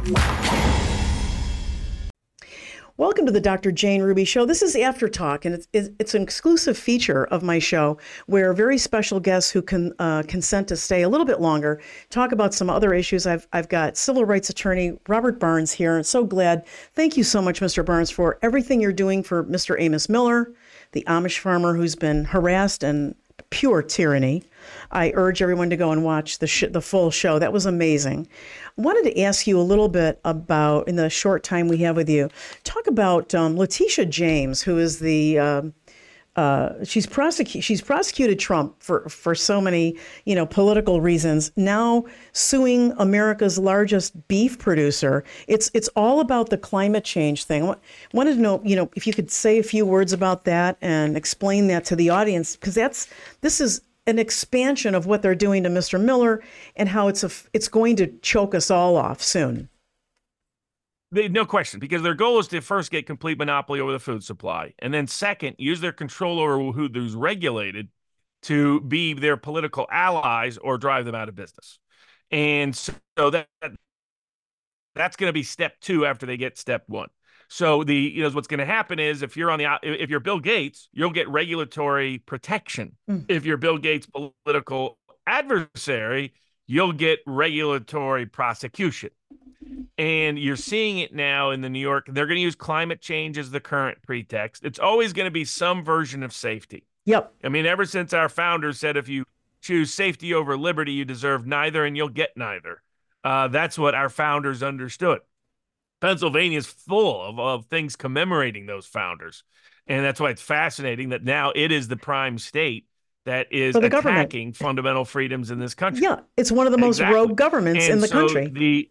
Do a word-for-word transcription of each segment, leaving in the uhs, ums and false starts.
Welcome to the Doctor Jane Ruby Show. This is After Talk, and it's, it's an exclusive feature of my show where very special guests who can uh, consent to stay a little bit longer talk about some other issues. I've I've got civil rights attorney Robert Barnes here. I'm so glad. Thank you so much, Mister Barnes, for everything you're doing for Mister Amos Miller, the Amish farmer who's been harassed and pure tyranny. I urge everyone to go and watch the sh- the full show. That was amazing. I wanted to ask you a little bit about, in the short time we have with you, talk about um, Letitia James, who is the uh, uh, she's prosecu- she's prosecuted Trump for for so many you know political reasons. Now suing America's largest beef producer. It's it's all about the climate change thing. I wanted to know you know if you could say a few words about that and explain that to the audience, because that's this is an expansion of what they're doing to Mister Miller and how it's a, it's going to choke us all off soon. They, no question, because their goal is to first get complete monopoly over the food supply, and then second, use their control over who who's regulated to be their political allies or drive them out of business. And so that that's going to be step two after they get step one. So the you know what's going to happen is if you're on the if you're Bill Gates, you'll get regulatory protection. Mm. If you're Bill Gates' political adversary, you'll get regulatory prosecution. And you're seeing it now in the New York. They're going to use climate change as the current pretext. It's always going to be some version of safety. Yep. I mean, ever since our founders said if you choose safety over liberty, you deserve neither, and you'll get neither. Uh, that's what our founders understood. Pennsylvania is full of, of things commemorating those founders. And that's why it's fascinating that now it is the prime state that is attacking government. fundamental freedoms in this country. Yeah, it's one of the most exactly. rogue governments and in the so country. The,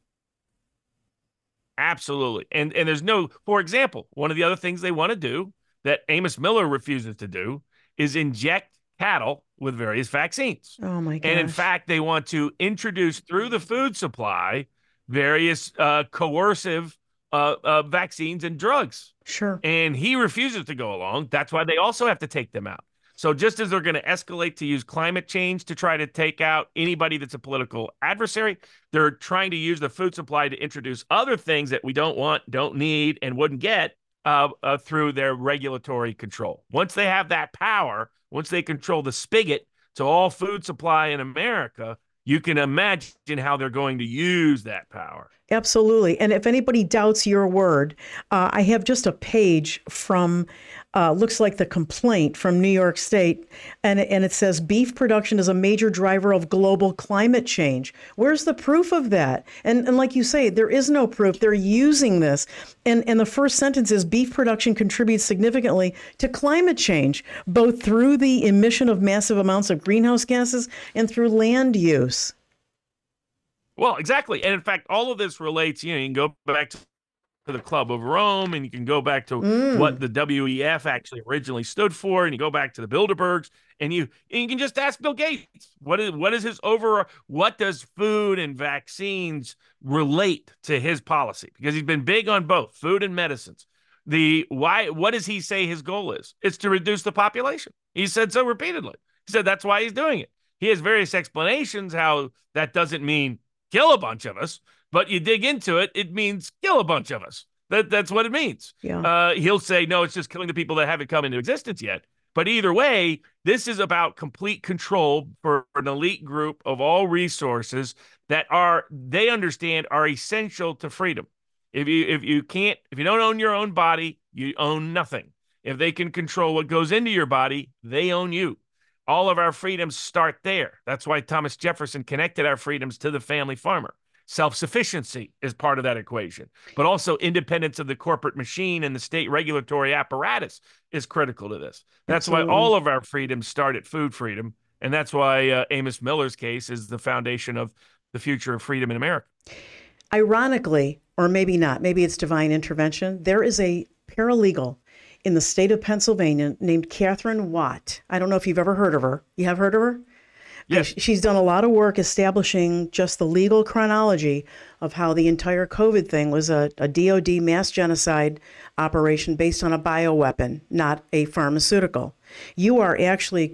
absolutely. And, and there's no, for example, one of the other things they want to do that Amos Miller refuses to do is inject cattle with various vaccines. Oh, my gosh. And in fact, they want to introduce through the food supply various uh, coercive uh, uh, vaccines and drugs. Sure. And he refuses to go along. That's why they also have to take them out. So just as they're going to escalate to use climate change to try to take out anybody that's a political adversary, they're trying to use the food supply to introduce other things that we don't want, don't need, and wouldn't get uh, uh, through their regulatory control. Once they have that power, once they control the spigot to all food supply in America, you can imagine how they're going to use that power. Absolutely. And if anybody doubts your word, uh, I have just a page from, uh, looks like the complaint from New York State. And, and it says beef production is a major driver of global climate change. Where's the proof of that? And, and like you say, there is no proof. They're using this. And, and the first sentence is beef production contributes significantly to climate change, both through the emission of massive amounts of greenhouse gases and through land use. Well, exactly. And in fact, all of this relates, you know, you can go back to the Club of Rome, and you can go back to mm. what the W E F actually originally stood for, and you go back to the Bilderbergs, and you and you can just ask Bill Gates, what is what is his over, what does food and vaccines relate to his policy? Because he's been big on both food and medicines. The why, what does he say his goal is? It's to reduce the population. He said so repeatedly. He said that's why he's doing it. He has various explanations how that doesn't mean kill a bunch of us, but you dig into it, it means kill a bunch of us. That That's what it means. Yeah. Uh, he'll say, no, it's just killing the people that haven't come into existence yet. But either way, this is about complete control for an elite group of all resources that are, they understand, are essential to freedom. If you if you can't, if you don't own your own body, you own nothing. If they can control what goes into your body, they own you. All of our freedoms start there. That's why Thomas Jefferson connected our freedoms to the family farmer. Self-sufficiency is part of that equation, but also independence of the corporate machine and the state regulatory apparatus is critical to this. That's Absolutely. Why all of our freedoms start at food freedom, and that's why uh, Amos Miller's case is the foundation of the future of freedom in America. Ironically, or maybe not, maybe it's divine intervention, there is a paralegal in the state of Pennsylvania named Catherine Watt. I don't know if you've ever heard of her. You have heard of her? Yes. She's done a lot of work establishing just the legal chronology of how the entire COVID thing was a, a D O D mass genocide operation based on a bioweapon, not a pharmaceutical. You are actually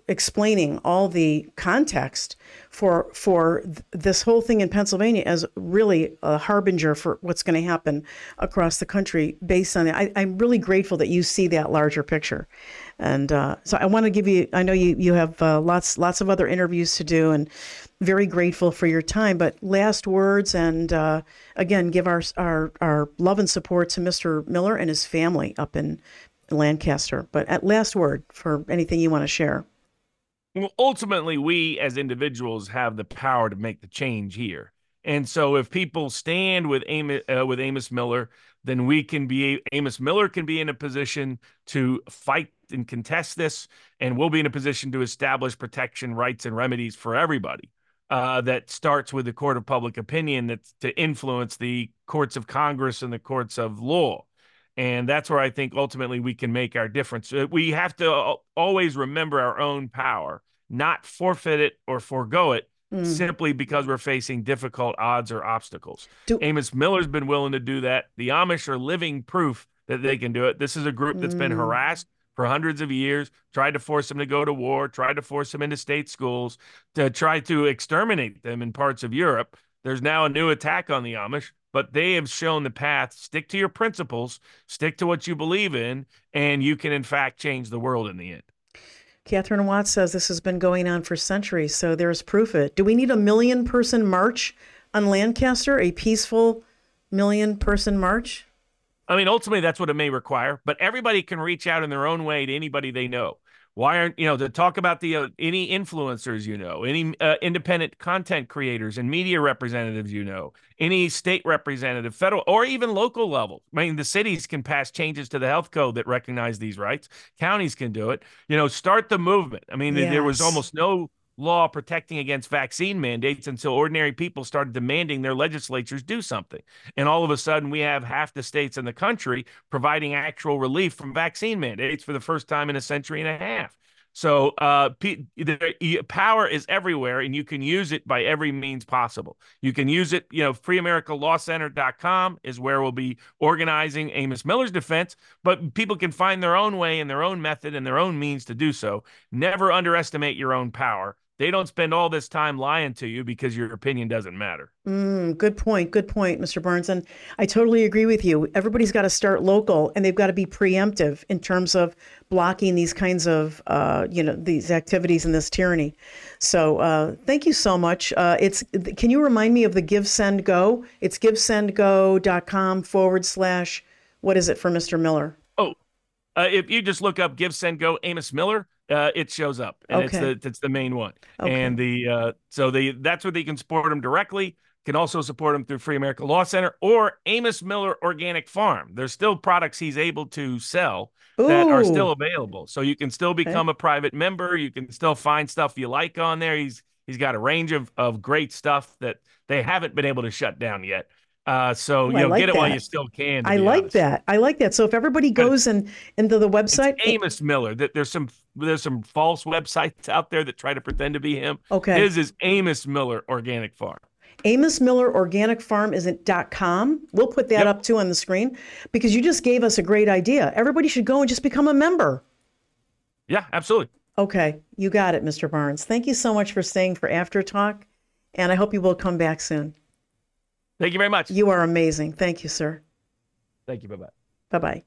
explaining all the context for for th- this whole thing in Pennsylvania as really a harbinger for what's going to happen across the country based on it. I, I'm really grateful that you see that larger picture. And uh, so I want to give you, I know you, you have uh, lots lots of other interviews to do, and very grateful for your time. But last words, and uh, again, give our, our, our love and support to Mister Miller and his family up in Lancaster. But at last word for anything you want to share. Well, ultimately, we as individuals have the power to make the change here. And so if people stand with Amos, uh, with Amos Miller, then we can be, Amos Miller can be in a position to fight and contest this, and we'll be in a position to establish protection, rights, and remedies for everybody. Uh, that starts with the court of public opinion that's to influence the courts of Congress and the courts of law. And that's where I think ultimately we can make our difference. We have to always remember our own power, not forfeit it or forego it, mm. simply because we're facing difficult odds or obstacles. Do- Amos Miller's been willing to do that. The Amish are living proof that they can do it. This is a group that's mm. been harassed for hundreds of years, tried to force them to go to war, tried to force them into state schools, to try to exterminate them in parts of Europe. There's now a new attack on the Amish, but they have shown the path. Stick to your principles, stick to what you believe in, and you can, in fact, change the world in the end. Catherine Watts says this has been going on for centuries, so there's proof of it. Do we need a million-person march on Lancaster, a peaceful million-person march? I mean, ultimately, that's what it may require, but everybody can reach out in their own way to anybody they know. Why aren't, you know, to talk about the uh, any influencers you know, any uh, independent content creators and media representatives you know, any state representative, federal, or even local level. I mean, the cities can pass changes to the health code that recognize these rights. Counties can do it. You know, start the movement. I mean, yes. there was almost no law protecting against vaccine mandates until ordinary people started demanding their legislatures do something. And all of a sudden, we have half the states in the country providing actual relief from vaccine mandates for the first time in a century and a half. So uh, p- the power is everywhere, and you can use it by every means possible. You can use it, you know, free america law center dot com is where we'll be organizing Amos Miller's defense, but people can find their own way and their own method and their own means to do so. Never underestimate your own power. They don't spend all this time lying to you because your opinion doesn't matter. Mm, good point. Good point, Mister Burns. And I totally agree with you. Everybody's got to start local, and they've got to be preemptive in terms of blocking these kinds of, uh, you know, these activities and this tyranny. So uh, thank you so much. Uh, it's can you remind me of the Give Send Go? It's givesendgo.com forward slash, what is it for Mister Miller? Oh, uh, if you just look up Give Send Go Amos Miller, Uh, it shows up, and okay. it's the it's the main one. Okay. And the uh, so the that's where they can support them directly. Can also support them through Free America Law Center or Amos Miller Organic Farm. There's still products he's able to sell Ooh. that are still available, so you can still become okay. a private member. You can still find stuff you like on there. He's he's got a range of of great stuff that they haven't been able to shut down yet. Uh, so, Ooh, you know, like get it that. while you still can. I like honest. that. I like that. So if everybody goes and into the website, it's Amos Miller. That there's some there's some false websites out there that try to pretend to be him. Okay. His is Amos Miller Organic Farm. Amos Miller Organic Farm is it .com. We'll put that yep. up too on the screen because you just gave us a great idea. Everybody should go and just become a member. Yeah, absolutely. Okay, you got it, Mister Barnes. Thank you so much for staying for After Talk, and I hope you will come back soon. Thank you very much. You are amazing. Thank you, sir. Thank you. Bye-bye. Bye-bye.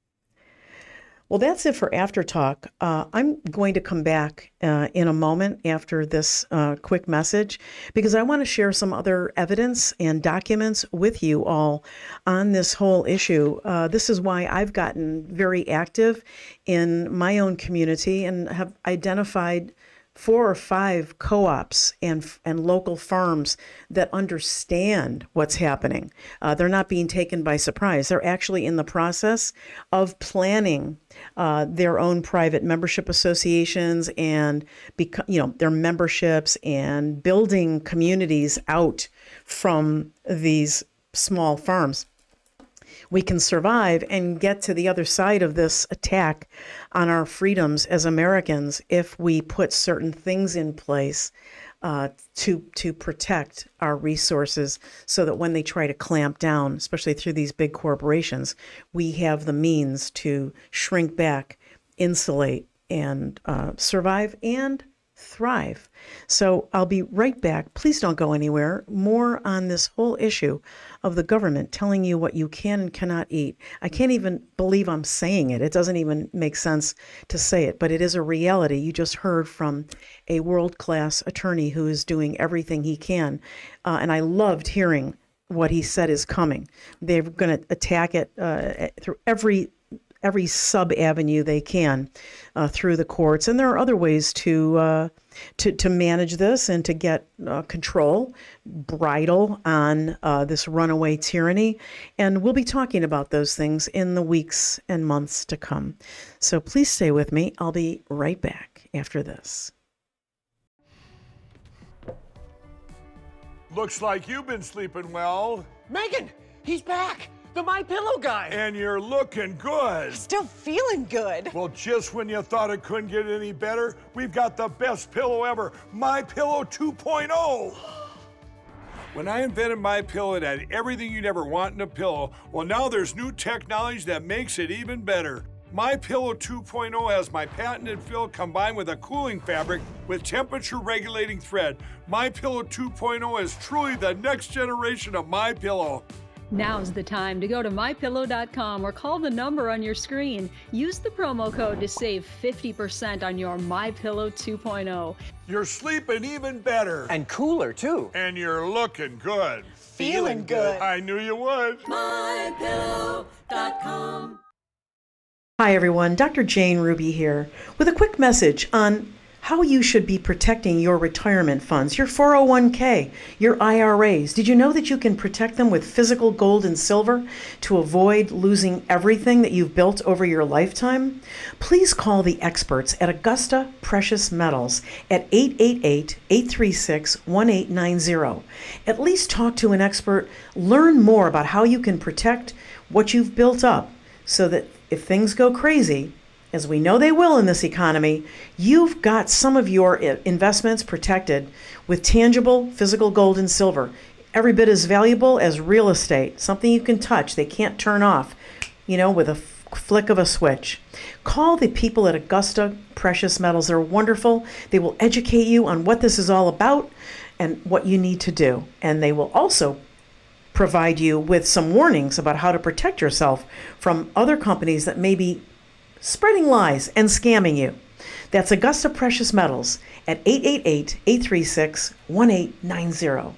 Well, that's it for After Talk. Uh, I'm going to come back uh, in a moment after this uh, quick message because I want to share some other evidence and documents with you all on this whole issue. Uh, this is why I've gotten very active in my own community and have identified four or five co-ops and and local farms that understand what's happening. Uh, they're not being taken by surprise. They're actually in the process of planning uh, their own private membership associations and beco- you know their memberships and building communities out from these small farms. We can survive and get to the other side of this attack on our freedoms as Americans if we put certain things in place uh, to to protect our resources so that when they try to clamp down, especially through these big corporations, we have the means to shrink back, insulate, and uh, survive and thrive. So I'll be right back. Please don't go anywhere. More on this whole issue of the government telling you what you can and cannot eat. I can't even believe I'm saying it. It doesn't even make sense to say it, but it is a reality. You just heard from a world-class attorney who is doing everything he can. Uh, and I loved hearing what he said is coming. They're going to attack it uh, through every every sub avenue they can uh, through the courts. And there are other ways to uh, to, to manage this and to get uh, control, bridle on uh, this runaway tyranny. And we'll be talking about those things in the weeks and months to come. So please stay with me. I'll be right back after this. Looks like you've been sleeping well. Megan, he's back. The My Pillow guy. And you're looking good. Still feeling good. Well, just when you thought it couldn't get any better, we've got the best pillow ever, My Pillow two point oh. When I invented My Pillow, it had everything you'd ever want in a pillow. Well, now there's new technology that makes it even better. My Pillow two point oh has my patented fill combined with a cooling fabric with temperature regulating thread. My Pillow two point oh is truly the next generation of My Pillow. Now's the time to go to my pillow dot com or call the number on your screen. Use the promo code to save fifty percent on your My Pillow two point oh. You're sleeping even better. And cooler, too. And you're looking good. Feeling good. I knew you would. my pillow dot com. Hi, everyone. Doctor Jane Ruby here with a quick message on how you should be protecting your retirement funds, your four oh one k, your I R As. Did you know that you can protect them with physical gold and silver to avoid losing everything that you've built over your lifetime? Please call the experts at Augusta Precious Metals at eight eight eight, eight three six, one eight nine zero. At least talk to an expert, learn more about how you can protect what you've built up so that if things go crazy, as we know they will in this economy, you've got some of your investments protected with tangible physical gold and silver. Every bit as valuable as real estate, something you can touch, they can't turn off, you know, with a f- flick of a switch. Call the people at Augusta Precious Metals. They're wonderful. They will educate you on what this is all about and what you need to do. And they will also provide you with some warnings about how to protect yourself from other companies that may be spreading lies and scamming you. That's Augusta Precious Metals at eight eight eight, eight three six, one eight nine zero.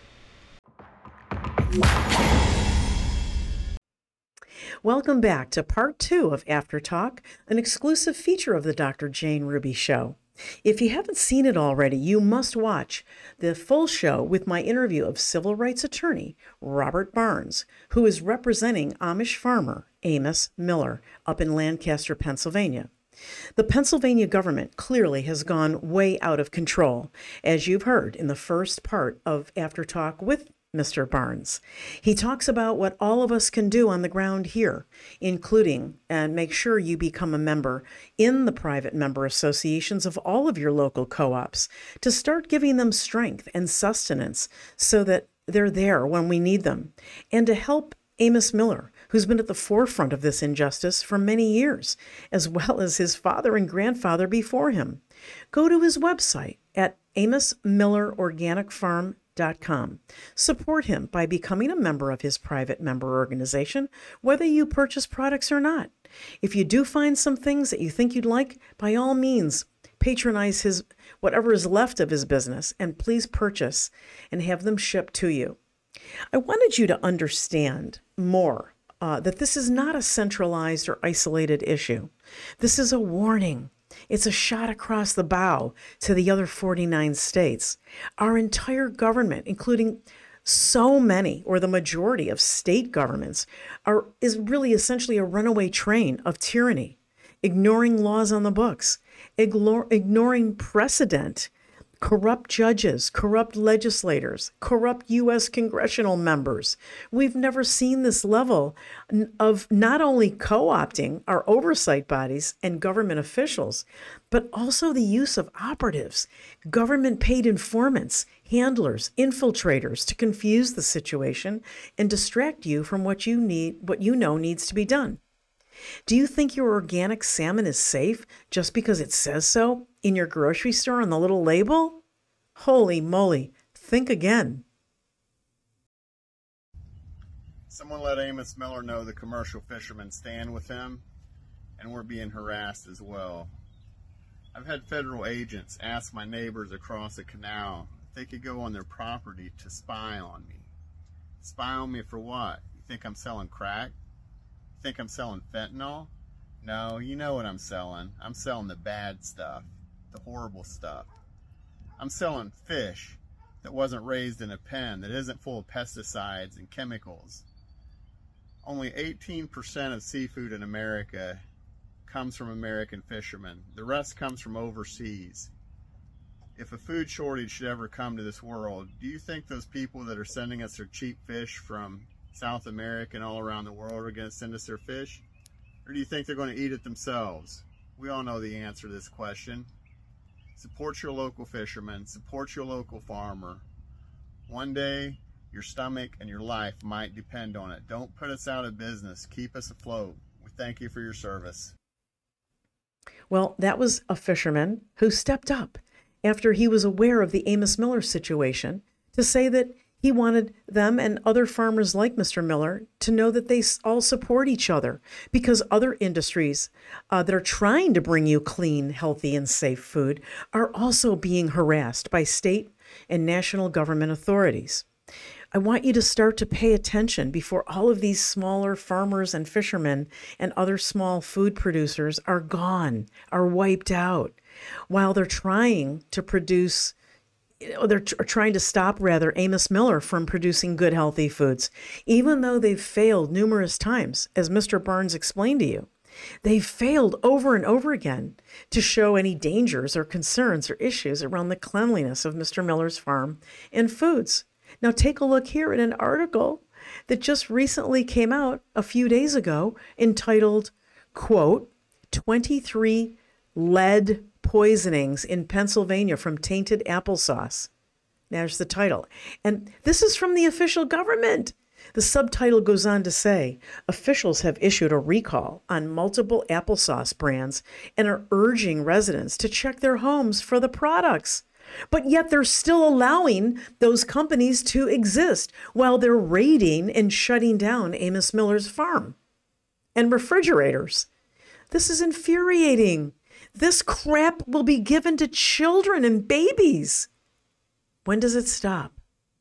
Welcome back to part two of After Talk, an exclusive feature of the Doctor Jane Ruby Show. If you haven't seen it already, you must watch the full show with my interview of civil rights attorney Robert Barnes, who is representing Amish farmer Amos Miller up in Lancaster, Pennsylvania. The Pennsylvania government clearly has gone way out of control, as you've heard in the first part of After Talk with Mister Barnes. He talks about what all of us can do on the ground here, including and make sure you become a member in the private member associations of all of your local co-ops to start giving them strength and sustenance so that they're there when we need them, and to help Amos Miller, who's been at the forefront of this injustice for many years, as well as his father and grandfather before him. Go to his website at amos miller organic farm dot com. Support him by becoming a member of his private member organization, whether you purchase products or not. If you do find some things that you think you'd like, by all means, patronize his whatever is left of his business, and please purchase and have them shipped to you. I wanted you to understand more uh, that this is not a centralized or isolated issue. This is a warning. It's a shot across the bow to the other forty-nine states. Our entire government, including so many or the majority of state governments, are is really essentially a runaway train of tyranny, ignoring laws on the books, ignore, ignoring precedent, corrupt judges, corrupt legislators, corrupt U S congressional members. We've never seen this level of not only co-opting our oversight bodies and government officials, but also the use of operatives, government-paid informants, handlers, infiltrators to confuse the situation and distract you from what you need, what you know needs to be done. Do you think your organic salmon is safe just because it says so in your grocery store on the little label? Holy moly, think again. Someone let Amos Miller know the commercial fishermen stand with him, and we're being harassed as well. I've had federal agents ask my neighbors across the canal if they could go on their property to spy on me. Spy on me for what? You think I'm selling crack? You think I'm selling fentanyl? No, you know what I'm selling. I'm selling the bad stuff, the horrible stuff. I'm selling fish that wasn't raised in a pen, that isn't full of pesticides and chemicals. Only eighteen percent of seafood in America comes from American fishermen. The rest comes from overseas. If a food shortage should ever come to this world, do you think those people that are sending us their cheap fish from South America and all around the world are going to send us their fish? Or do you think they're going to eat it themselves? We all know the answer to this question. Support your local fisherman. Support your local farmer. One day, your stomach and your life might depend on it. Don't put us out of business. Keep us afloat. We thank you for your service. Well, that was a fisherman who stepped up after he was aware of the Amos Miller situation to say that he wanted them and other farmers like Mister Miller to know that they all support each other, because other industries uh, that are trying to bring you clean, healthy, and safe food are also being harassed by state and national government authorities. I want you to start to pay attention before all of these smaller farmers and fishermen and other small food producers are gone, are wiped out, while they're trying to produce, you know, they're t- trying to stop, rather, Amos Miller from producing good, healthy foods, even though they've failed numerous times, as Mister Barnes explained to you. They've failed over and over again to show any dangers or concerns or issues around the cleanliness of Mister Miller's farm and foods. Now take a look here at an article that just recently came out a few days ago entitled, quote, twenty-three lead poisonings in Pennsylvania from tainted applesauce. There's the title. And this is from the official government. The subtitle goes on to say, officials have issued a recall on multiple applesauce brands and are urging residents to check their homes for the products. But yet they're still allowing those companies to exist while they're raiding and shutting down Amos Miller's farm and refrigerators. This is infuriating. This crap will be given to children and babies. When does it stop?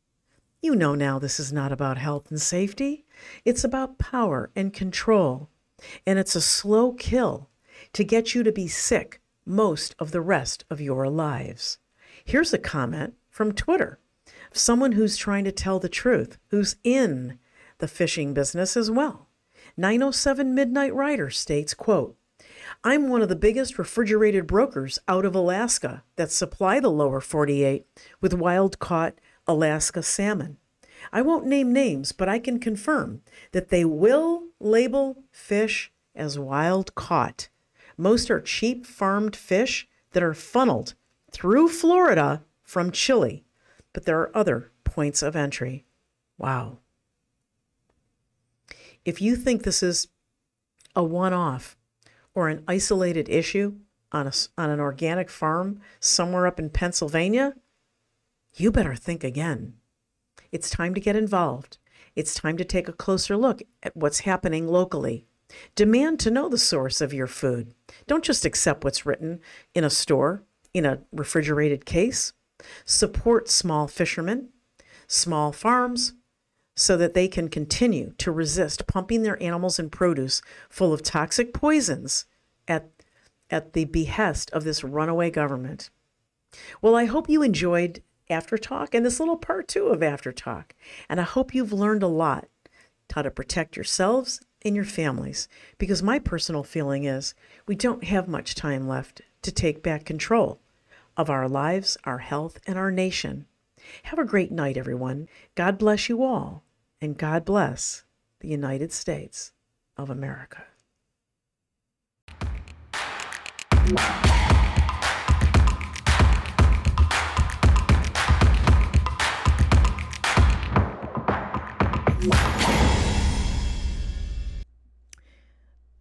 You know now this is not about health and safety. It's about power and control. And it's a slow kill to get you to be sick most of the rest of your lives. Here's a comment from Twitter, someone who's trying to tell the truth, who's in the fishing business as well. nine oh seven Midnight Rider states, quote, I'm one of the biggest refrigerated brokers out of Alaska that supply the lower forty-eight with wild-caught Alaska salmon. I won't name names, but I can confirm that they will label fish as wild-caught. Most are cheap farmed fish that are funneled through Florida from Chile, but there are other points of entry. Wow. If you think this is a one-off or an isolated issue on a, on an organic farm somewhere up in Pennsylvania, you better think again. It's time to get involved. It's time to take a closer look at what's happening locally. Demand to know the source of your food. Don't just accept what's written in a store, in a refrigerated case. Support small fishermen, small farms, so that they can continue to resist pumping their animals and produce full of toxic poisons at, at the behest of this runaway government. Well, I hope you enjoyed After Talk and this little part two of After Talk. And I hope you've learned a lot how to protect yourselves and your families, because my personal feeling is we don't have much time left to take back control of our lives, our health, and our nation. Have a great night, everyone. God bless you all, and God bless the United States of America.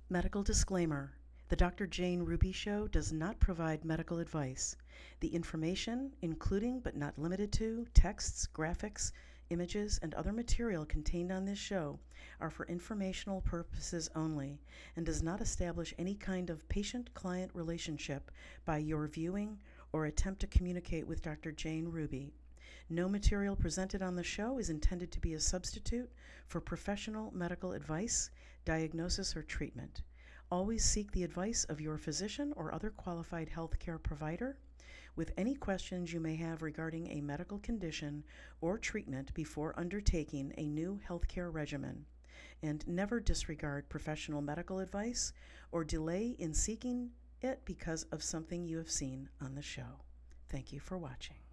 Medical disclaimer. The Doctor Jane Ruby Show does not provide medical advice. The information, including but not limited to texts, graphics, images, and other material contained on this show, are for informational purposes only and does not establish any kind of patient-client relationship by your viewing or attempt to communicate with Doctor Jane Ruby. No material presented on the show is intended to be a substitute for professional medical advice, diagnosis, or treatment. Always seek the advice of your physician or other qualified healthcare provider with any questions you may have regarding a medical condition or treatment before undertaking a new healthcare regimen, and never disregard professional medical advice or delay in seeking it because of something you have seen on the show. Thank you for watching.